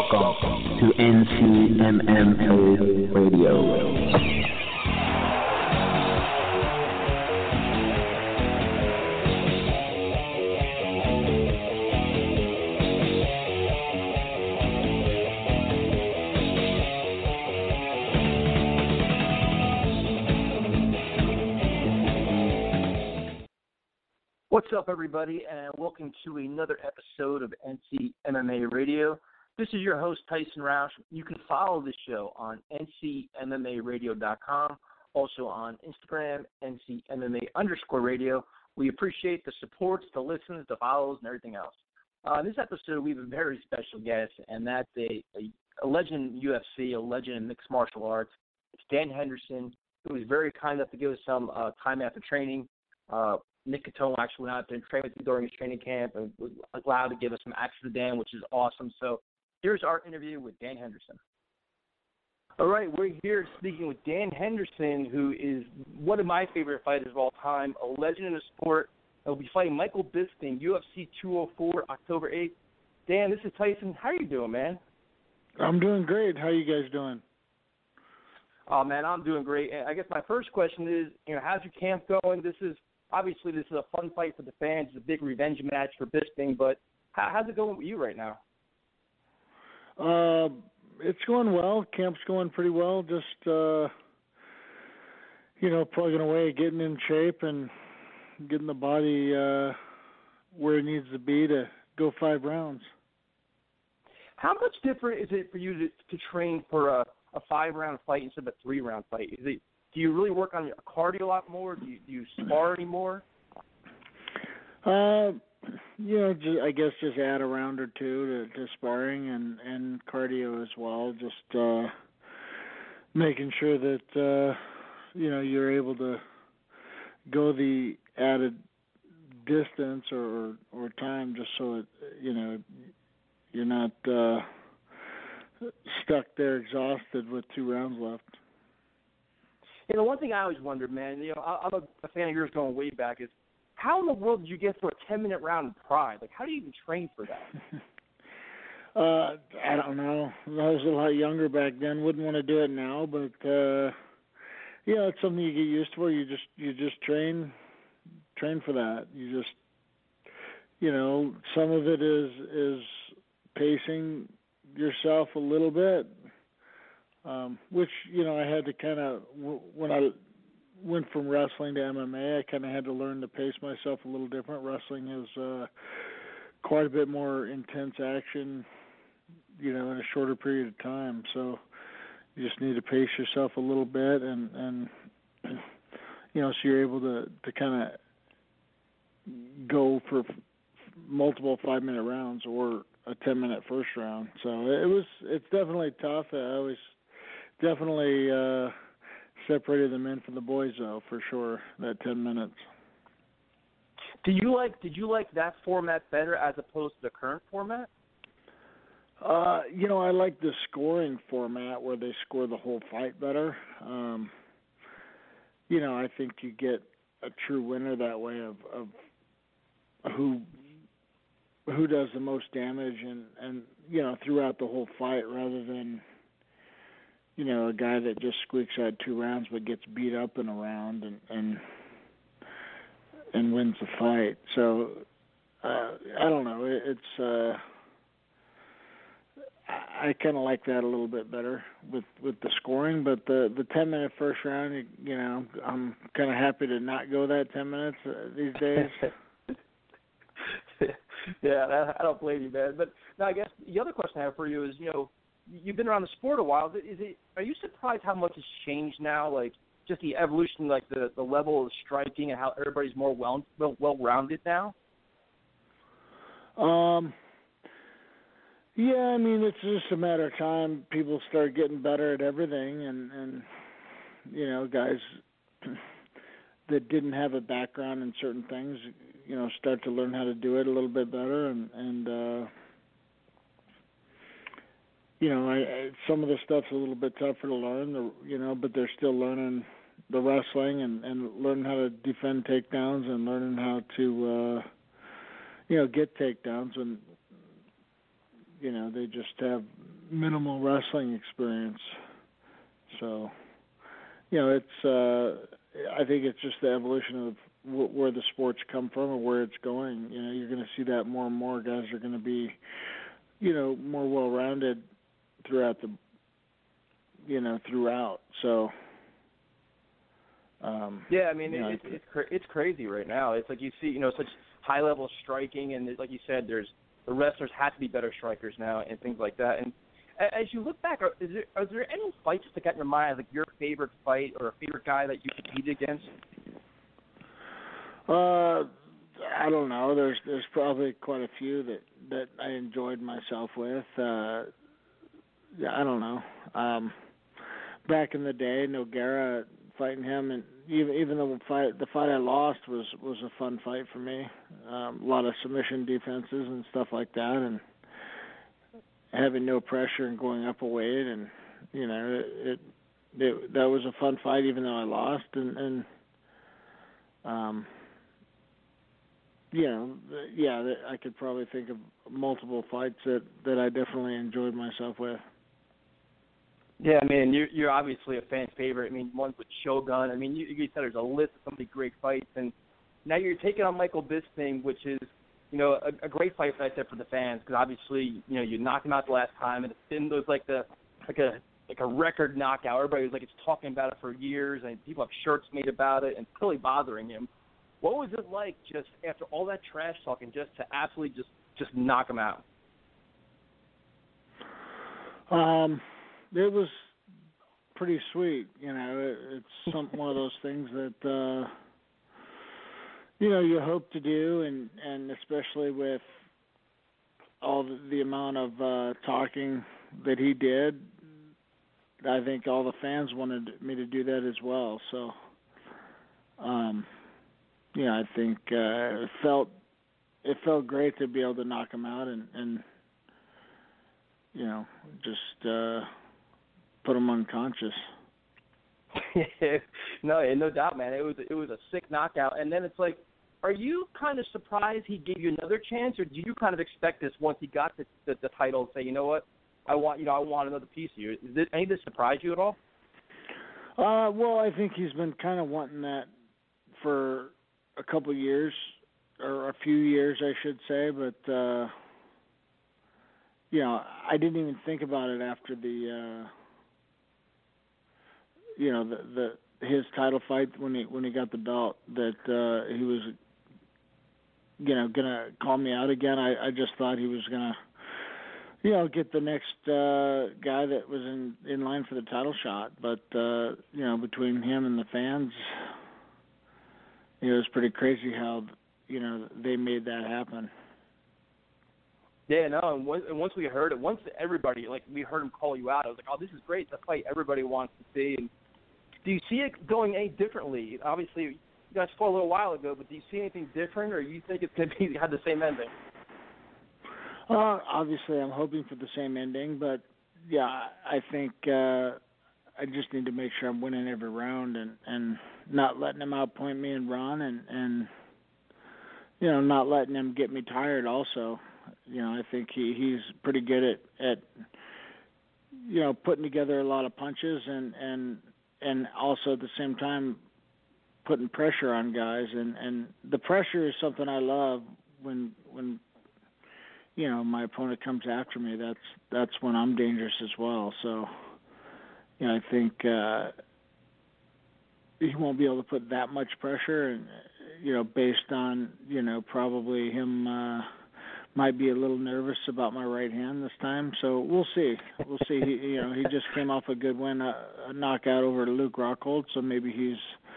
Welcome to NCMMA Radio. What's up, everybody, and welcome to another episode of NCMMA Radio. This is your host, Tyson Roush. You can follow the show on ncmmaradio.com, also on Instagram, ncmma_radio. We appreciate the supports, the listens, the follows, and everything else. In this episode, we have a very special guest, and that's a legend in UFC, a legend in mixed martial arts. It's Dan Henderson, who was very kind enough to give us some time after training. Nick Catone actually went out there and trained with him during his training camp and was allowed to give us some access to Dan, which is awesome. So here's our interview with Dan Henderson. All right, we're here speaking with Dan Henderson, who is one of my favorite fighters of all time, a legend in the sport. He'll be fighting Michael Bisping, UFC 204, October 8th. Dan, this is Tyson. How are you doing, man? I'm doing great. How are you guys doing? Oh, man, I'm doing great. And I guess my first question is, how's your camp going? This is a fun fight for the fans. It's a big revenge match for Bisping, but how's it going with you right now? It's going well. Camp's going pretty well. Just, plugging away, getting in shape, and getting the body where it needs to be to go 5 rounds. How much different is it for you to train for a 5-round fight instead of a 3-round fight? Do you really work on your cardio a lot more? Do you spar anymore? I guess just add a round or two to sparring and cardio as well. Just making sure that you're able to go the added distance or time, just so you're not stuck there exhausted with 2 rounds left. One thing I always wondered, man, I'm a fan of yours going way back, is how in the world did you get through a 10-minute round in Pride? Like, how do you even train for that? I don't know. I was a lot younger back then. Wouldn't want to do it now, but it's something you get used to. Where you just train for that. You just, some of it is pacing yourself a little bit. Which, I had to kind of, when I went from wrestling to MMA, I kind of had to learn to pace myself a little different. Wrestling is quite a bit more intense action, in a shorter period of time. So you just need to pace yourself a little bit and so you're able to kind of go for multiple 5-minute rounds or a 10-minute first round. So it's definitely tough. I always definitely separated the men from the boys, though, for sure, that 10 minutes. Did you like that format better as opposed to the current format? I like the scoring format where they score the whole fight better. I think you get a true winner that way of who does the most damage and throughout the whole fight, rather than a guy that just squeaks out 2 rounds but gets beat up in a round and wins the fight. So I don't know. It's I kind of like that a little bit better with the scoring. But the 10-minute first round, I'm kind of happy to not go that 10 minutes these days. Yeah, I don't blame you, man. But now I guess the other question I have for you is, you've been around the sport a while. Are you surprised how much has changed now? Like, just the evolution, like the level of striking and how everybody's more well-rounded now? Yeah, it's just a matter of time. People start getting better at everything, and guys that didn't have a background in certain things, start to learn how to do it a little bit better, and some of the stuff's a little bit tougher to learn, but they're still learning the wrestling and learning how to defend takedowns and learning how to, get takedowns, and they just have minimal wrestling experience. So, it's I think it's just the evolution of where the sport's come from and where it's going. You're going to see that more and more guys are going to be, more well-rounded throughout throughout. So, yeah, I mean, it's crazy right now. It's like you see, such high-level striking, and like you said, the wrestlers have to be better strikers now and things like that. And as you look back, are there any fights that got in your mind, like your favorite fight or a favorite guy that you competed against? I don't know. There's probably quite a few that I enjoyed myself with. I don't know. Back in the day, Nogueira, fighting him, and even though the fight I lost was a fun fight for me. A lot of submission defenses and stuff like that, and having no pressure and going up a weight, and that was a fun fight, even though I lost, and I could probably think of multiple fights that I definitely enjoyed myself with. Yeah, I mean, you're obviously a fan favorite. I mean, ones with Shogun. I mean, you said there's a list of so many great fights, and now you're taking on Michael Bisping, which is, a great fight, like I said, for the fans, because obviously, you knocked him out the last time, and it was like a record knockout. Everybody was it's talking about it for years, and people have shirts made about it, and it's really bothering him. What was it like just after all that trash talking, just to absolutely just knock him out? It was pretty sweet. It's one of those things that you hope to do, and especially with all the amount of talking that he did, I think all the fans wanted me to do that as well. So, I think it felt great to be able to knock him out and just put him unconscious. No doubt, man. It was a sick knockout, and then it's like, are you kind of surprised he gave you another chance, or do you kind of expect this once he got the title and say, you know what, I want another piece of you? Did any of this surprise you at all? Well, I think he's been kind of wanting that for a couple years, or a few years, I should say, but I didn't even think about it after his title fight when he got the belt, that he was gonna call me out again. I just thought he was gonna get the next guy that was in line for the title shot, but between him and the fans, it was pretty crazy how they made that happen. Yeah, no, and once we heard it, once everybody, we heard him call you out, I was like, oh, this is great. The fight everybody wants to see. And do you see it going any differently? Obviously, you guys fought a little while ago, but do you see anything different, or you think it's going to have the same ending? Obviously, I'm hoping for the same ending, but, yeah, I think I just need to make sure I'm winning every round and not letting him outpoint me and run, and not letting him get me tired also. I think he's pretty good at putting together a lot of punches and also at the same time putting pressure on guys, and the pressure is something I love when my opponent comes after me. That's when I'm dangerous as well. So I think he won't be able to put that much pressure, and based on probably him might be a little nervous about my right hand this time. So we'll see. He just came off a good win, a knockout over Luke Rockhold, so maybe he's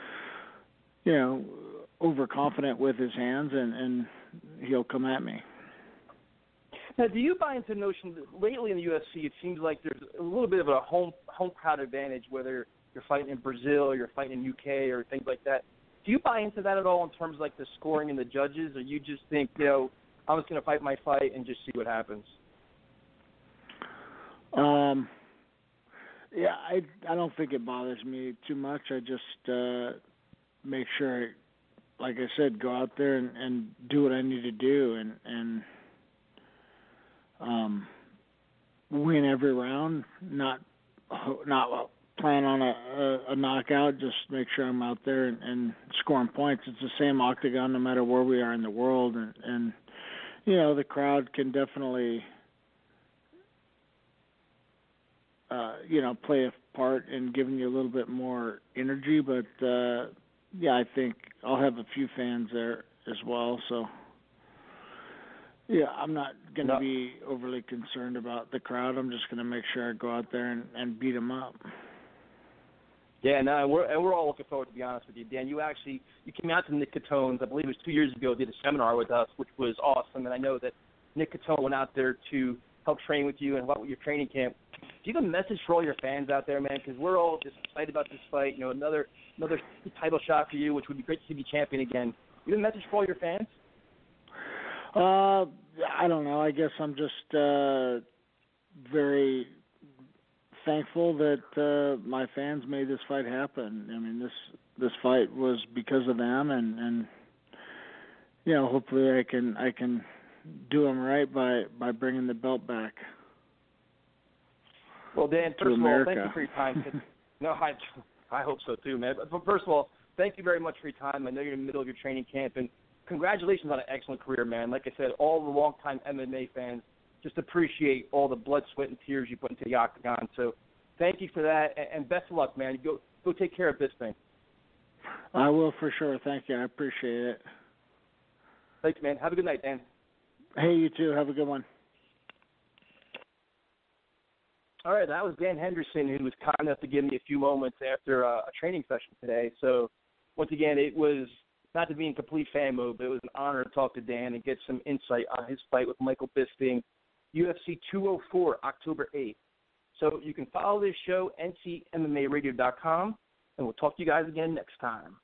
overconfident with his hands, and he'll come at me. Now, do you buy into the notion that lately in the UFC it seems like there's a little bit of a home crowd advantage, whether you're fighting in Brazil or you're fighting in UK or things like that? Do you buy into that at all in terms of the scoring and the judges, or you just think, I'm just going to fight my fight and just see what happens? Yeah, I don't think it bothers me too much. I just make sure, like I said, go out there and do what I need to do, and win every round, not plan on a knockout, just make sure I'm out there and scoring points. It's the same octagon no matter where we are in the world, and the crowd can definitely play a part in giving you a little bit more energy, but I think I'll have a few fans there as well, so I'm not going to be overly concerned about the crowd. I'm just going to make sure I go out there and beat them up. Yeah, no, we're all looking forward, to be honest with you. Dan, you came out to Nick Catone's, I believe it was 2 years ago, did a seminar with us, which was awesome, and I know that Nick Catone went out there to help train with you and help with your training camp. Do you have a message for all your fans out there, man? Because we're all just excited about this fight. Another title shot for you, which would be great to see you champion again. Do you have a message for all your fans? I don't know. I guess I'm just very thankful that my fans made this fight happen. I mean, this fight was because of them, and hopefully I can do them right by bringing the belt back. Well, Dan, first of all, thank you for your time. No, I hope so too, man. But first of all, thank you very much for your time. I know you're in the middle of your training camp, and congratulations on an excellent career, man. Like I said, all the longtime MMA fans just appreciate all the blood, sweat, and tears you put into the octagon. So thank you for that, and best of luck, man. Go take care of this thing. I will for sure. Thank you. I appreciate it. Thanks, man. Have a good night, Dan. Hey, you too. Have a good one. All right, that was Dan Henderson, who was kind enough to give me a few moments after a training session today. So once again, it was not to be in complete fan mode, but it was an honor to talk to Dan and get some insight on his fight with Michael Bisping, UFC 204, October 8th. So you can follow this show, ncmmaradio.com, and we'll talk to you guys again next time.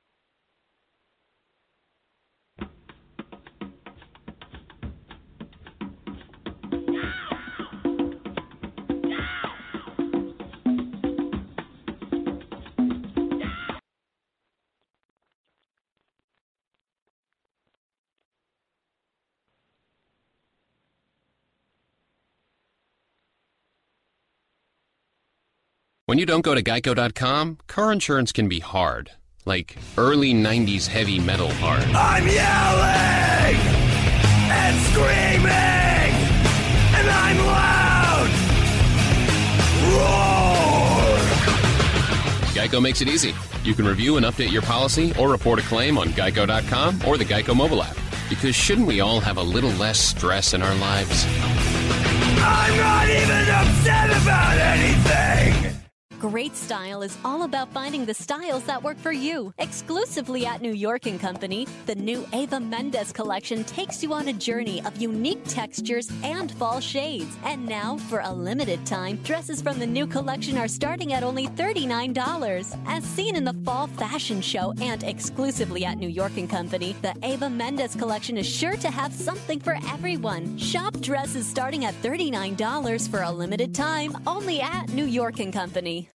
When you don't go to Geico.com, car insurance can be hard. Like early 90s heavy metal hard. I'm yelling and screaming and I'm loud. Roar! Geico makes it easy. You can review and update your policy or report a claim on Geico.com or the Geico mobile app. Because shouldn't we all have a little less stress in our lives? I'm not even upset about anything! Great style is all about finding the styles that work for you. Exclusively at New York & Company, the new Eva Mendes collection takes you on a journey of unique textures and fall shades. And now, for a limited time, dresses from the new collection are starting at only $39. As seen in the fall fashion show and exclusively at New York & Company, the Eva Mendes collection is sure to have something for everyone. Shop dresses starting at $39 for a limited time, only at New York & Company.